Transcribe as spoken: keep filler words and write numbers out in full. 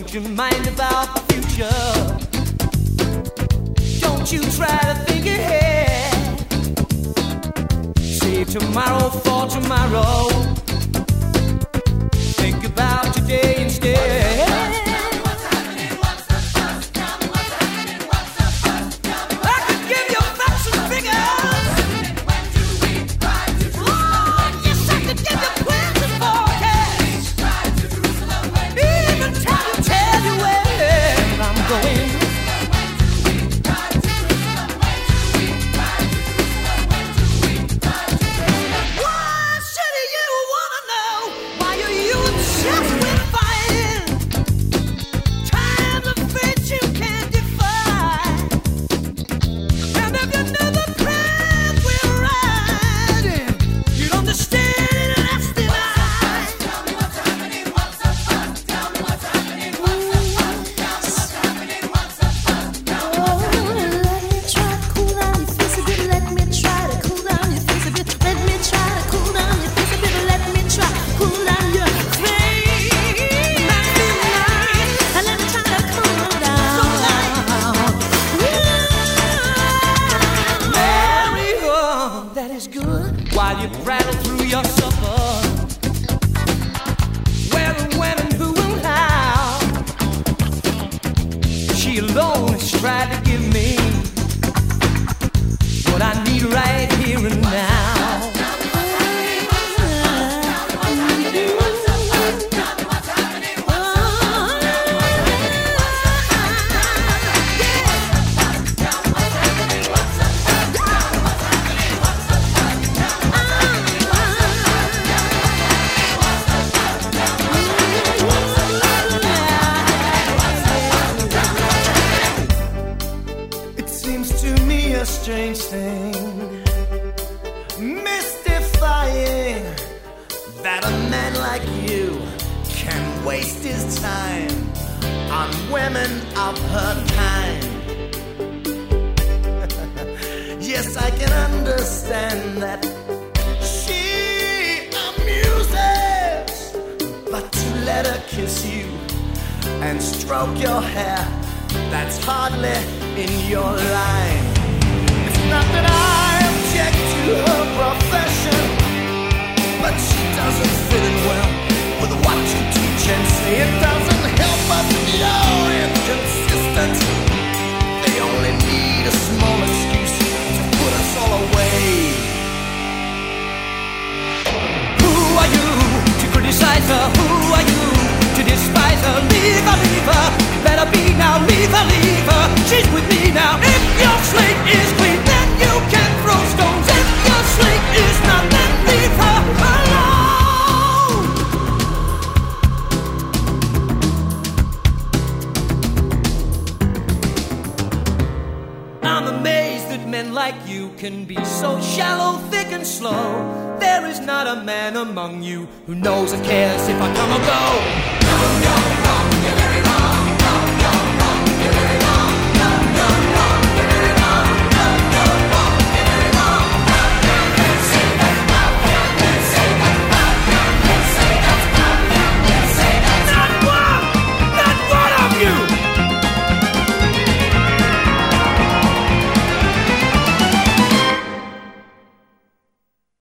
Don't you mind about the future? Don't you try to think ahead. Save tomorrow for tomorrow. Think about today instead. While you rattle through your supper, where and when and who and how. She alone has tried to give me what I need right here and now. A strange thing, mystifying, that a man like you can waste his time on women of her kind. Yes, I can understand that she amuses, but to let her kiss you and stroke your hair, that's hardly in your line. Not that I object to her profession, but she doesn't fit in well with what you teach and say. It doesn't help us you're inconsistent. They only need a small excuse to put us all away. Who are you to criticize her? Who are you to despise her? Leave her, leave her, let her be now. Leave her, leave her, she's with me now. If your slate is clean, you can throw stones. If your slate is not, then leave her alone. I'm amazed that men like you can be so shallow, thick and slow. There is not a man among you who knows or cares if I come or go. No, no, no.